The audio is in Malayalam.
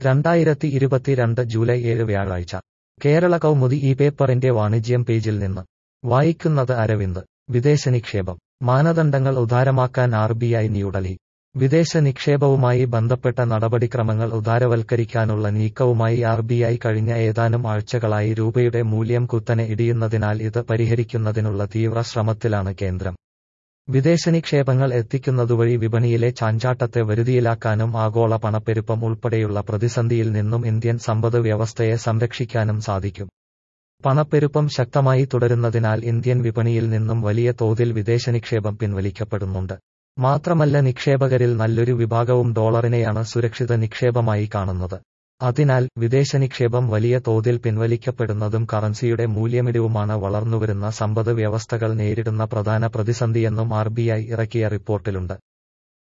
2022 ജൂലൈ 7 വ്യാഴാഴ്ച കേരള കൗമുദി ഈ പേപ്പറിന്റെ വാണിജ്യം പേജിൽ നിന്ന് വായിക്കുന്നത് അരവിന്ദ്. വിദേശ നിക്ഷേപം മാനദണ്ഡങ്ങൾ ഉദാരമാക്കാൻ RBI ന്യൂഡൽഹി. വിദേശ നിക്ഷേപവുമായി ബന്ധപ്പെട്ട നടപടിക്രമങ്ങൾ ഉദാരവൽക്കരിക്കാനുള്ള നീക്കവുമായി RBI കഴിഞ്ഞ ഏതാനും ആഴ്ചകളായി രൂപയുടെ മൂല്യം കുത്തനെ ഇടിയുന്നതിനാൽ ഇത് പരിഹരിക്കുന്നതിനുള്ള തീവ്ര ശ്രമത്തിലാണ് കേന്ദ്രം. വിദേശനിക്ഷേപങ്ങൾ എത്തിക്കുന്നതുവഴി വിപണിയിലെ ചാഞ്ചാട്ടത്തെ വരുതിയിലാക്കാനും ആഗോള പണപ്പെരുപ്പം ഉൾപ്പെടെയുള്ള പ്രതിസന്ധിയിൽ നിന്നും ഇന്ത്യൻ സമ്പദ് വ്യവസ്ഥയെ സംരക്ഷിക്കാനും സാധിക്കും. പണപ്പെരുപ്പം ശക്തമായി തുടരുന്നതിനാൽ ഇന്ത്യൻ വിപണിയിൽ നിന്നും വലിയ തോതിൽ വിദേശനിക്ഷേപം പിൻവലിക്കപ്പെടുന്നുണ്ട്. മാത്രമല്ല നിക്ഷേപകരിൽ നല്ലൊരു വിഭാഗവും ഡോളറിനെയാണ് സുരക്ഷിത നിക്ഷേപമായി കാണുന്നത്. അതിനാൽ വിദേശനിക്ഷേപം വലിയ തോതിൽ പിൻവലിക്കപ്പെടുന്നതും കറൻസിയുടെ മൂല്യമിടിവുമാണ് വളർന്നുവരുന്ന സമ്പദ് വ്യവസ്ഥകൾ നേരിടുന്ന പ്രധാന പ്രതിസന്ധിയെന്നും RBI ഇറക്കിയ റിപ്പോർട്ടിലുണ്ട്.